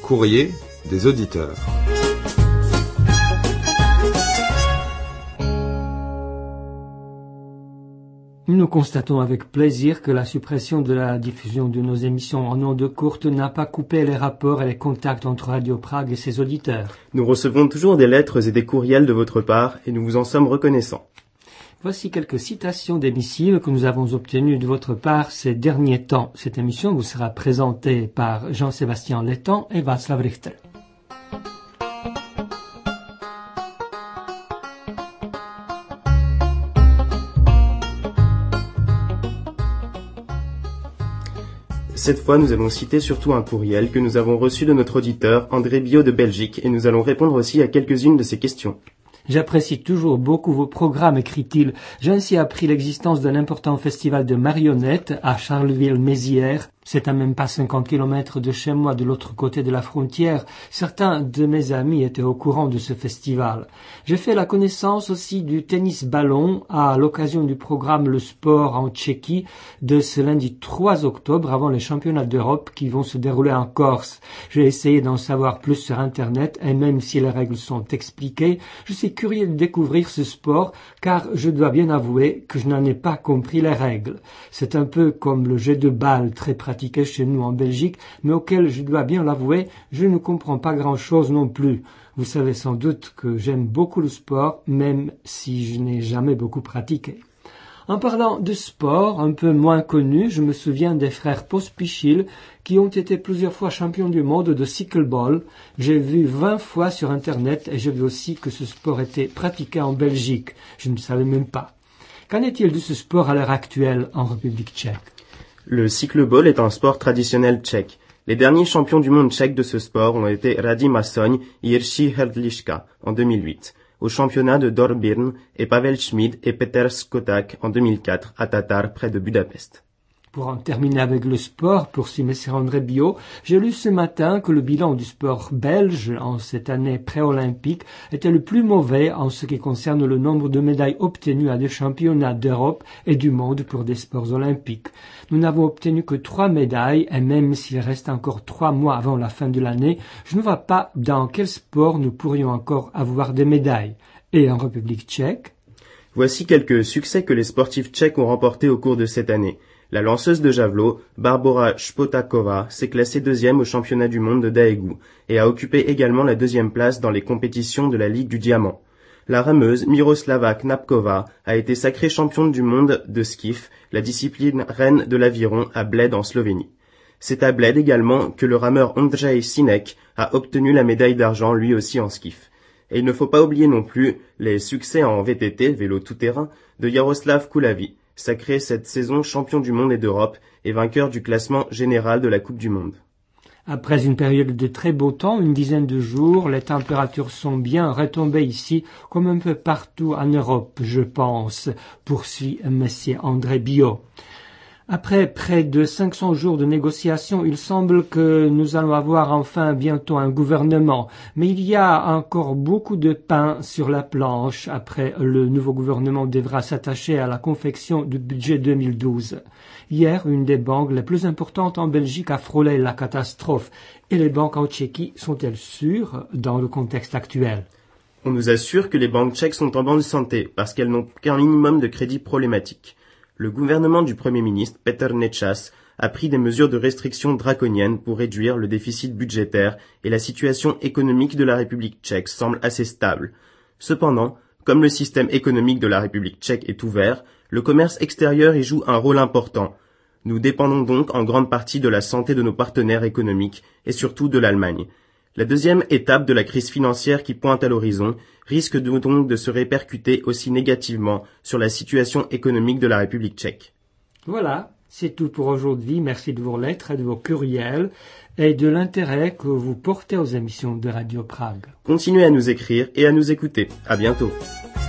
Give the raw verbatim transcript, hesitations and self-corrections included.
Courrier des auditeurs. Nous constatons avec plaisir que la suppression de la diffusion de nos émissions en ondes courtes n'a pas coupé les rapports et les contacts entre Radio Prague et ses auditeurs. Nous recevons toujours des lettres et des courriels de votre part et nous vous en sommes reconnaissants. Voici quelques citations d'émissives que nous avons obtenues de votre part ces derniers temps. Cette émission vous sera présentée par Jean-Sébastien Letton et Václav Richter. Cette fois, nous allons citer surtout un courriel que nous avons reçu de notre auditeur André Biot de Belgique et nous allons répondre aussi à quelques-unes de ses questions. J'apprécie toujours beaucoup vos programmes, écrit-il. J'ai ainsi appris l'existence d'un important festival de marionnettes à Charleville-Mézières. C'est à même pas cinquante kilomètres de chez moi, de l'autre côté de la frontière. Certains de mes amis étaient au courant de ce festival. J'ai fait la connaissance aussi du tennis-ballon à l'occasion du programme Le Sport en Tchéquie de ce lundi trois octobre avant les championnats d'Europe qui vont se dérouler en Corse. J'ai essayé d'en savoir plus sur Internet et même si les règles sont expliquées, je suis curieux de découvrir ce sport car je dois bien avouer que je n'en ai pas compris les règles. C'est un peu comme le jeu de balle très pratique pratiqué chez nous en Belgique, mais auquel, je dois bien l'avouer, je ne comprends pas grand-chose non plus. Vous savez sans doute que j'aime beaucoup le sport, même si je n'ai jamais beaucoup pratiqué. En parlant de sport, un peu moins connu, je me souviens des frères Pospichil qui ont été plusieurs fois champions du monde de cycleball. J'ai vu vingt fois sur Internet et j'ai vu aussi que ce sport était pratiqué en Belgique. Je ne savais même pas. Qu'en est-il de ce sport à l'heure actuelle en République tchèque ? Le cycleball est un sport traditionnel tchèque. Les derniers champions du monde tchèque de ce sport ont été Radim Assoň et Jiří Hrdlička en deux mille huit, au championnat de Dornbirn et Pavel Schmid et Petr Skotak en deux mille quatre à Tatar près de Budapest. Pour en terminer avec le sport, poursuit M. André Biot, j'ai lu ce matin que le bilan du sport belge en cette année pré-olympique était le plus mauvais en ce qui concerne le nombre de médailles obtenues à des championnats d'Europe et du monde pour des sports olympiques. Nous n'avons obtenu que trois médailles et même s'il reste encore trois mois avant la fin de l'année, je ne vois pas dans quel sport nous pourrions encore avoir des médailles. Et en République tchèque ? Voici quelques succès que les sportifs tchèques ont remportés au cours de cette année. La lanceuse de javelot, Barbora Špotáková, s'est classée deuxième au championnat du monde de Daegu et a occupé également la deuxième place dans les compétitions de la Ligue du Diamant. La rameuse Miroslava Knapková a été sacrée championne du monde de skiff, la discipline reine de l'aviron à Bled en Slovénie. C'est à Bled également que le rameur Ondřej Sinek a obtenu la médaille d'argent lui aussi en skiff. Et il ne faut pas oublier non plus les succès en V T T, vélo tout-terrain, de Jaroslav Kulavi, sacré cette saison champion du monde et d'Europe et vainqueur du classement général de la Coupe du Monde. Après une période de très beau temps, une dizaine de jours, les températures sont bien retombées ici, comme un peu partout en Europe, je pense, poursuit M. André Biot. Après près de cinq cents jours de négociations, il semble que nous allons avoir enfin bientôt un gouvernement. Mais il y a encore beaucoup de pain sur la planche. Après, le nouveau gouvernement devra s'attacher à la confection du budget deux mille douze. Hier, une des banques les plus importantes en Belgique a frôlé la catastrophe. Et les banques en Tchéquie sont-elles sûres dans le contexte actuel ? On nous assure que les banques tchèques sont en bonne santé parce qu'elles n'ont qu'un minimum de crédits problématiques. Le gouvernement du Premier ministre, Petr Nečas, a pris des mesures de restriction draconiennes pour réduire le déficit budgétaire et la situation économique de la République tchèque semble assez stable. Cependant, comme le système économique de la République tchèque est ouvert, le commerce extérieur y joue un rôle important. Nous dépendons donc en grande partie de la santé de nos partenaires économiques et surtout de l'Allemagne. La deuxième étape de la crise financière qui pointe à l'horizon risque donc de se répercuter aussi négativement sur la situation économique de la République tchèque. Voilà, c'est tout pour aujourd'hui. Merci de vos lettres et de vos courriels et de l'intérêt que vous portez aux émissions de Radio Prague. Continuez à nous écrire et à nous écouter. À bientôt.